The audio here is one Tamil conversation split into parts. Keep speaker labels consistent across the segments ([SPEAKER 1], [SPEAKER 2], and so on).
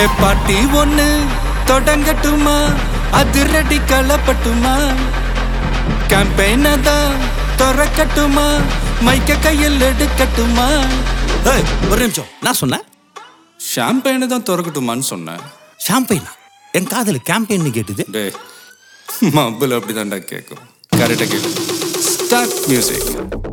[SPEAKER 1] பாட்டி ஒண்ணு தொடங்கட்டுமா, அதிரடி களப்பட்டுமா, கேம்பெயினை தான் திறக்கட்டுமா, மைக்க கையில் எடுக்கட்டுமா?
[SPEAKER 2] ஒரு நிமிஷம், நான் சொன்னேன்
[SPEAKER 1] ஷாம்பெயினை தான் திறக்கட்டுமான்னு சொன்னேன்.
[SPEAKER 2] ஷாம்பெயினா? என் காதல் கேம்பெயின் கேட்டுது.
[SPEAKER 1] டே மப்பிள் அப்படிதான்டா கேட்கும். கரெக்டாக கேளு. Start music.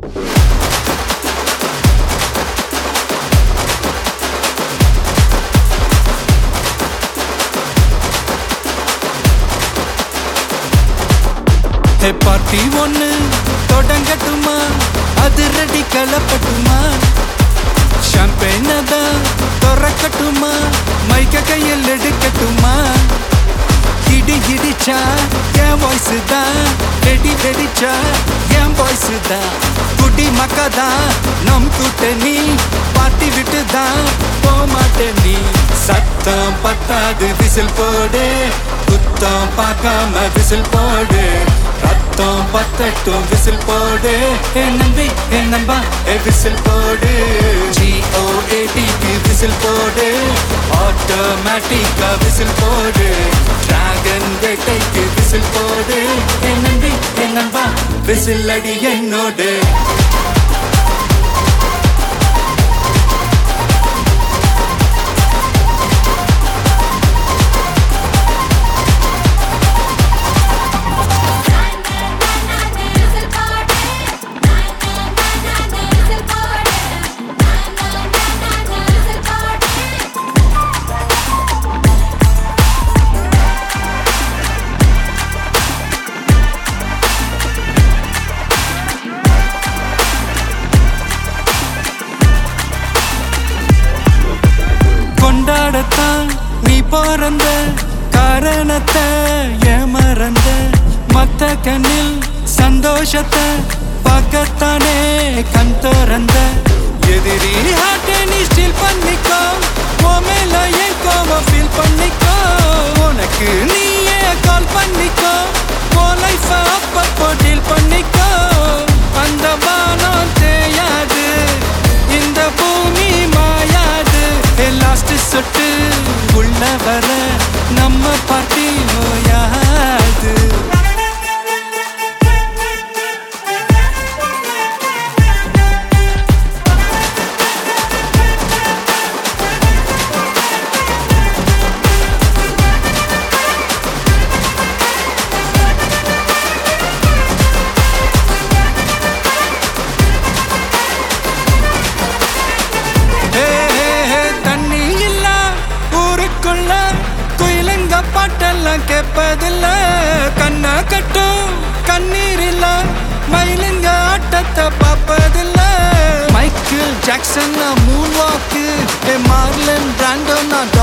[SPEAKER 1] பார்ட்டி ஒண்ணு தொடங்கட்டுமா, அதிரடி களப்பட்டுமா, ஷாம்பெயினை தான் திறக்கட்டுமா, மைக்க கையில் எடுக்கட்டுமா? இடி இடிச்சா என் வாய்ஸ் தான், வெடி வெடிச்சா என் வாய்ஸ் தான், குடி மக்கதான் நம் கூட்டணி, பார்ட்டி விட்டு தான் போமாட்டேன் நீ. சத்தம் பத்தாது விசில் போடு, குத்தம் பார்க்காம விசில் போடு, ரத்தம் பத்தட்டும் விசில் போடு, என் நம்பி என் நம்பா விசில் போடு, GOATக்கு விசில் போடு, ஆட்டோமேட்டிக்கா விசில் போடு, டிராகன் வேட்டைக்கு விசில் போடு, என் நம்பி என் நம்பா விசில் அடி என்னோடு. கொண்டாடத்தான் நீ பிறந்த காரணத்தை ஏமறந்த, மத்த கண்ணில் சந்தோஷத்தை பார்க்கத்தானே கண் திறந்த, எதிரி ஹார்ட்டை நீ ஸ்டீல் பண்ணிக்கோ, உன் மேல என் கோவம் ஃபீல் பண்ணிக்கோ, உனக்கு நீயே கால் பண்ணிக்கோ, உன் லைஃப அப்பப்போ டீல் பண்ணிக்கோ, அந்த பானம் தேயாது, இந்த பூமி மாயாது, லாஸ்ட் சொட்டு உள்ள வர நம்ம பார்ட்டி நோயாது. பாட்டெல்லாம் கேட்பதில்ல, கண்ணா கட்டும் கண்ணீர் இல்ல, மயிலுங்க ஆட்டத்தை பார்ப்பதில்ல, Michael Jackson moon walk, Marlon Brando நான்